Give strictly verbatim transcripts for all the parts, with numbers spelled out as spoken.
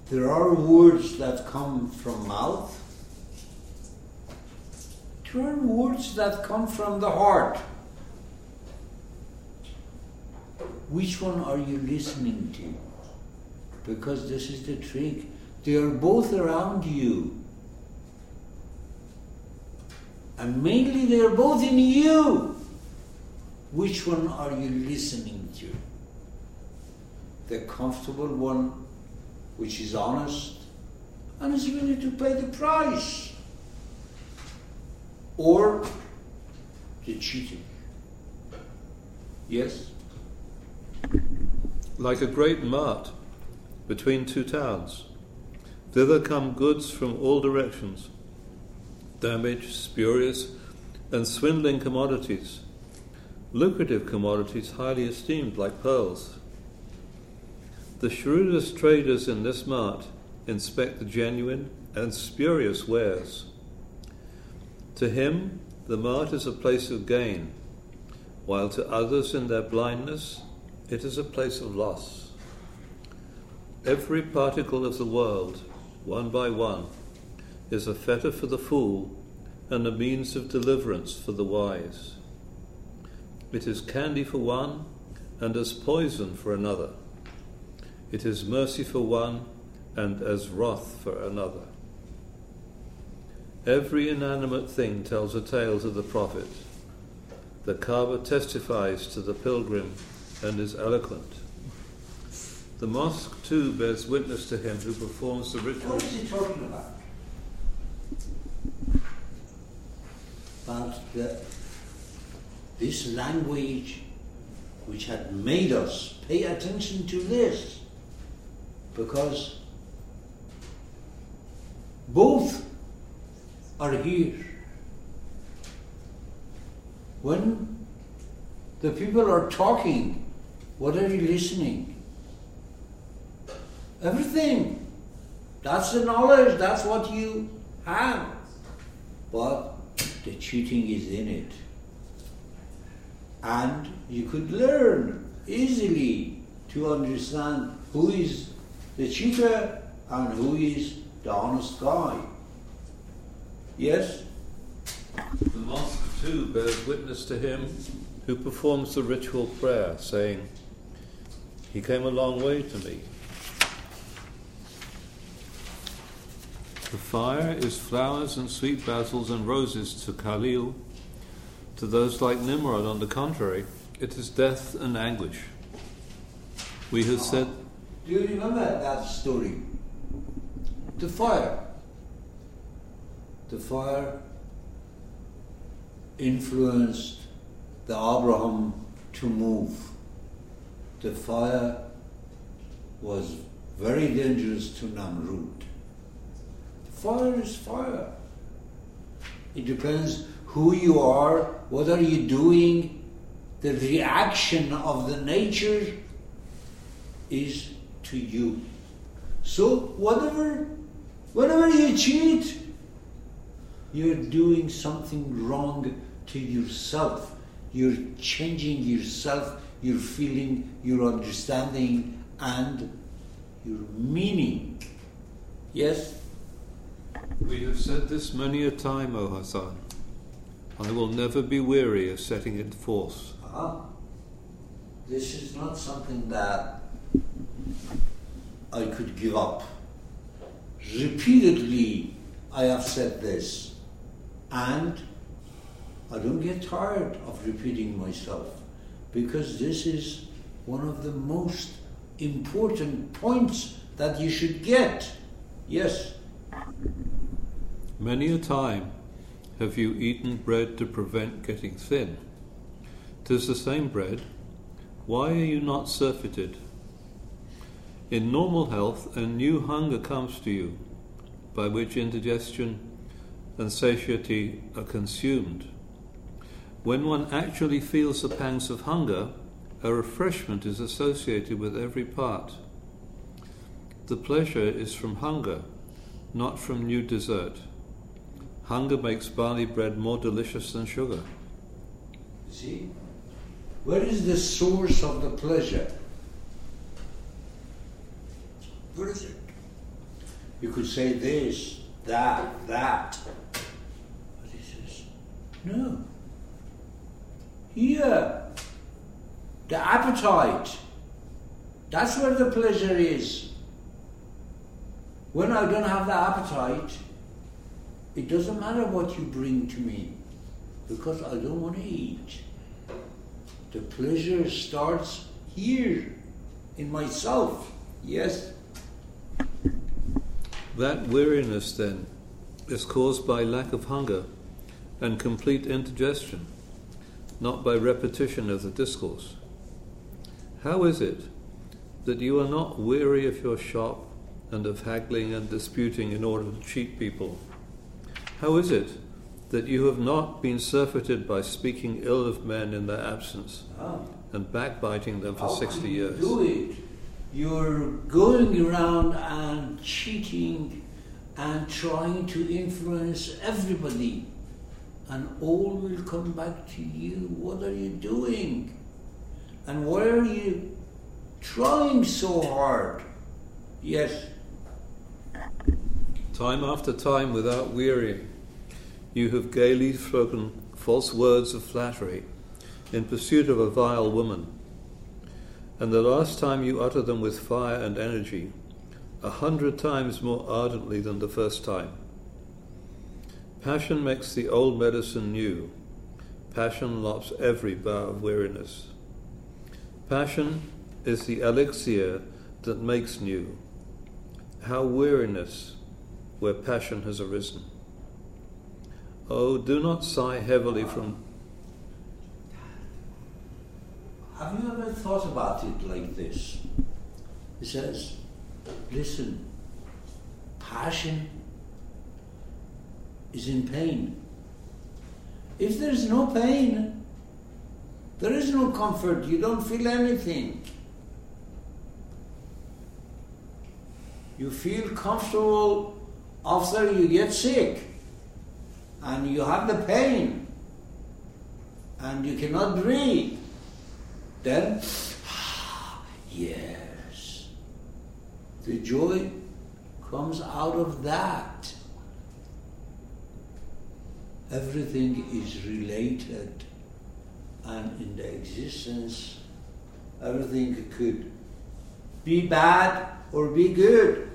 there are words that come from mouth. There are words that come from the heart. Which one are you listening to? Because this is the trick. They are both around you. And mainly they are both in you. Which one are you listening to? The comfortable one, which is honest and is willing to pay the price. Or the cheating. Yes? Like a great mart between two towns, thither come goods from all directions, damaged, spurious, and swindling commodities, lucrative commodities highly esteemed like pearls. The shrewdest traders in this mart inspect the genuine and spurious wares. To him, the mart is a place of gain, while to others in their blindness, it is a place of loss. Every particle of the world, one by one, is a fetter for the fool and a means of deliverance for the wise. It is candy for one and as poison for another. It is mercy for one and as wrath for another. Every inanimate thing tells a tale to the prophet. The Kaaba testifies to the pilgrim and is eloquent. The mosque too bears witness to him who performs the ritual. What is he talking about? About the, this language which had made us pay attention to this, because both are here. When the people are talking, what are you listening? Everything. That's the knowledge, that's what you have. But the cheating is in it. And you could learn easily to understand who is the cheater and who is the honest guy. Yes? The mosque too bears witness to him who performs the ritual prayer, saying, "He came a long way to me." The fire is flowers and sweet basils and roses to Khalil. To those like Nimrod, on the contrary, it is death and anguish. We have said... Do you remember that story? The fire. The fire influenced the Abraham to move. The fire was very dangerous to Namrud. Fire is fire. It depends who you are, what are you doing. The reaction of the nature is to you. So whatever, whenever you cheat, you're doing something wrong to yourself. You're changing yourself, your feeling, your understanding, and your meaning. Yes? We have said this many a time, O Hassan. I will never be weary of setting it forth. Uh-huh. This is not something that I could give up. Repeatedly I have said this, and I don't get tired of repeating myself, because this is one of the most important points that you should get. Yes? Many a time have you eaten bread to prevent getting thin. 'Tis the same bread. Why are you not surfeited? In normal health, a new hunger comes to you, by which indigestion and satiety are consumed. When one actually feels the pangs of hunger, a refreshment is associated with every part. The pleasure is from hunger, not from new dessert. Hunger makes barley bread more delicious than sugar. See? Where is the source of the pleasure? Where is it? You could say this, that, that. But he says, no. Here, the appetite, that's where the pleasure is. When I don't have the appetite, it doesn't matter what you bring to me, because I don't want to eat. The pleasure starts here, in myself. Yes? That weariness, then, is caused by lack of hunger and complete indigestion, not by repetition of the discourse. How is it that you are not weary of your shop and of haggling and disputing in order to cheat people? How is it that you have not been surfeited by speaking ill of men in their absence Ah. and backbiting them for How sixty can you years? do it? You're going around and cheating and trying to influence everybody, and all will come back to you. What are you doing? And why are you trying so hard? Yes. Time after time, without wearying, you have gaily spoken false words of flattery in pursuit of a vile woman. And the last time you utter them with fire and energy, a hundred times more ardently than the first time. Passion makes the old medicine new. Passion lops every bough of weariness. Passion is the elixir that makes new. How weariness where passion has arisen. Oh, do not sigh heavily from... Have you ever thought about it like this? He says, listen, passion is in pain. If there's no pain, there is no comfort. You don't feel anything. You feel comfortable after you get sick and you have the pain and you cannot breathe. Then, yes, the joy comes out of that. Everything is related, and in the existence, everything could be bad or be good.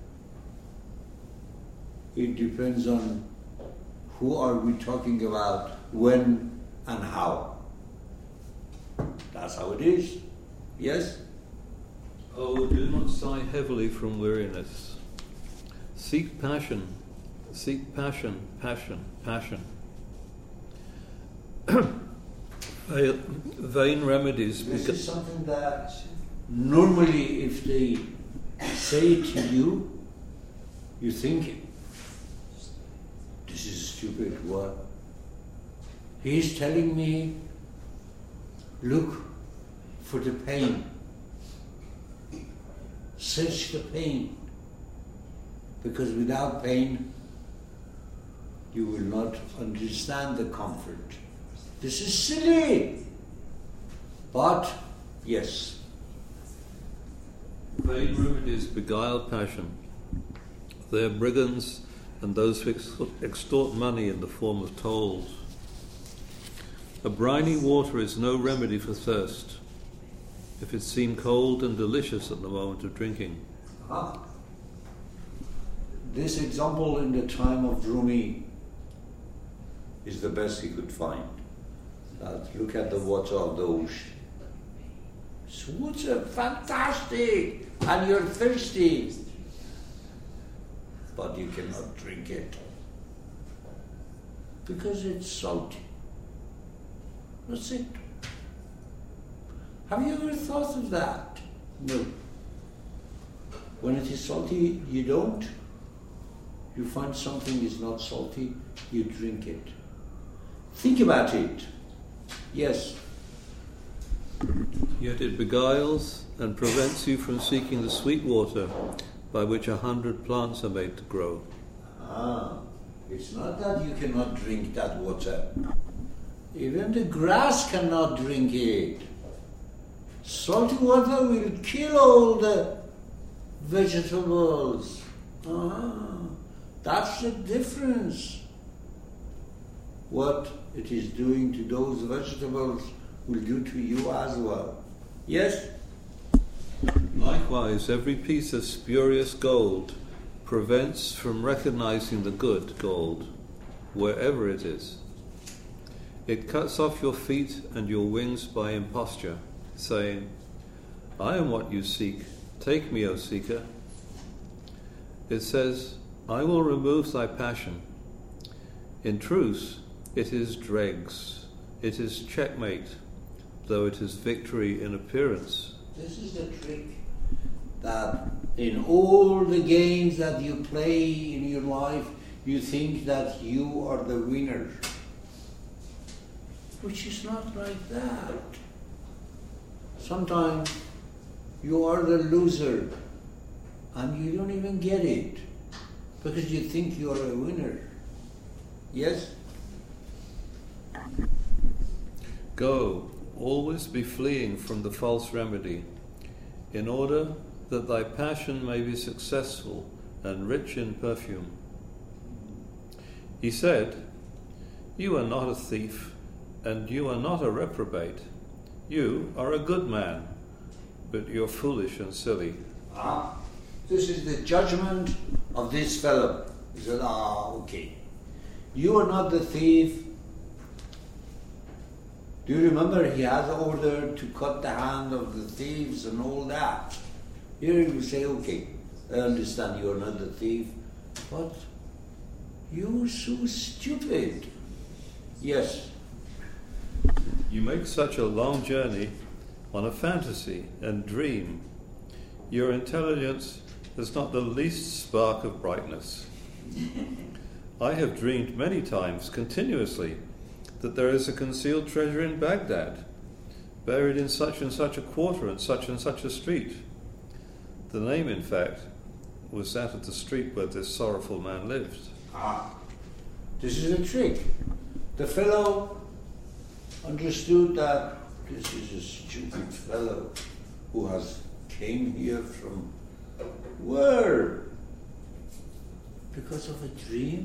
It depends on who are we talking about, when and how. That's how it is. Yes? Oh, do not sigh heavily from weariness. Seek passion. Seek passion, passion, passion. Vain remedies. This beca- is something that normally if they say it to you, you think, this is stupid, what? He's telling me, look for the pain. Search the pain. Because without pain, you will not understand the comfort. This is silly. But, yes. Vain remedies beguile passion. They are brigands and those who ex- extort money in the form of tolls. A briny water is no remedy for thirst, if it seem cold and delicious at the moment of drinking. Ah. This example in the time of Rumi is the best he could find. That look at the water of the ocean. It's water, fantastic, and you're thirsty, but you cannot drink it because it's salty. That's it. Have you ever thought of that? No. When it is salty, you don't. You find something is not salty, you drink it. Think about it. Yes. Yet it beguiles and prevents you from seeking the sweet water by which a hundred plants are made to grow. Ah, it's not that you cannot drink that water. Even the grass cannot drink it. Salty water will kill all the vegetables. Ah, that's the difference. What it is doing to those vegetables will do to you as well. Yes? Likewise, every piece of spurious gold prevents from recognizing the good gold, wherever it is. It cuts off your feet and your wings by imposture, saying, I am what you seek, take me, O seeker. It says, I will remove thy passion. In truth, it is dregs, it is checkmate, though it is victory in appearance. This is the trick, that in all the games that you play in your life, you think that you are the winner. Which is not like that. Sometimes you are the loser and you don't even get it because you think you are a winner. Yes? Go, always be fleeing from the false remedy, in order that thy passion may be successful and rich in perfume. He said, you are not a thief, and you are not a reprobate. You are a good man, but you're foolish and silly. Ah, this is the judgment of this fellow. He said, ah, okay. You are not the thief. Do you remember he has ordered to cut the hand of the thieves and all that? Here he will say, okay, I understand you are not the thief, but you're so stupid. Yes. You make such a long journey on a fantasy and dream. Your intelligence has not the least spark of brightness. I have dreamed many times, continuously, that there is a concealed treasure in Baghdad, buried in such and such a quarter and such and such a street. The name, in fact, was that of the street where this sorrowful man lived. Ah, this is a trick. The fellow understood that this is a stupid fellow who has came here from where? Because of a dream?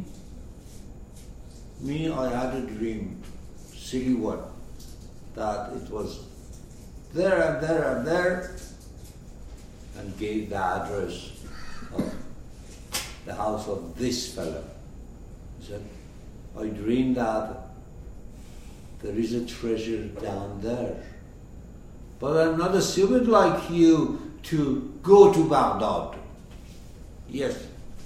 Me, I had a dream, silly one, that it was there and there and there, and gave the address of the house of this fellow. He said, I dreamed that there is a treasure down there. But I'm not a stupid like you to go to Baghdad. Yes.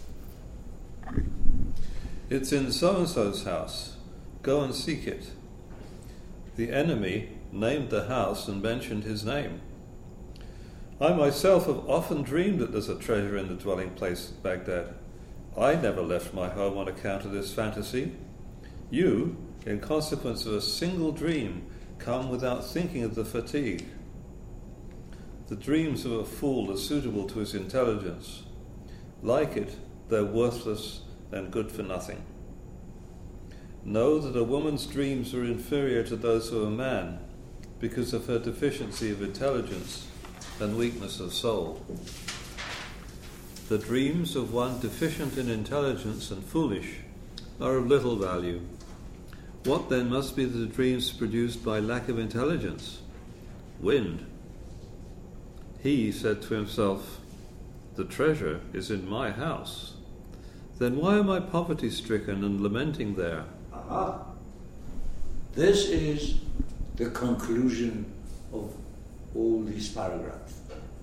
It's in so-and-so's house. Go and seek it. The enemy named the house and mentioned his name. I myself have often dreamed that there's a treasure in the dwelling place at Baghdad. I never left my home on account of this fantasy. You, in consequence of a single dream, come without thinking of the fatigue. The dreams of a fool are suitable to his intelligence. Like it, they're worthless and good for nothing. Know that a woman's dreams are inferior to those of a man because of her deficiency of intelligence and weakness of soul. The dreams of one deficient in intelligence and foolish are of little value. What then must be the dreams produced by lack of intelligence? Wind. He said to himself, the treasure is in my house. Then why am I poverty-stricken and lamenting there? Uh-huh. This is the conclusion of all these paragraphs.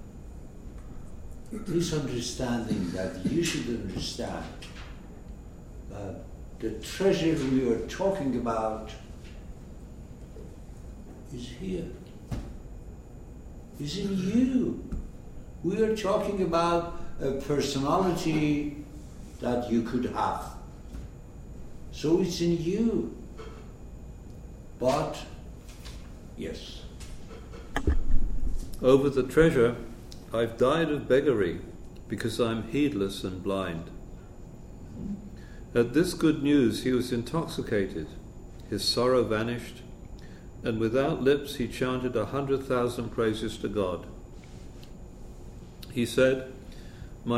This understanding that you should understand that the treasure we are talking about is here, is in you. We are talking about a personality that you could have. So it's in you. But, yes. Over the treasure, I've died of beggary because I'm heedless and blind. At this good news he was intoxicated, his sorrow vanished, and without lips he chanted a hundred thousand praises to God. He said,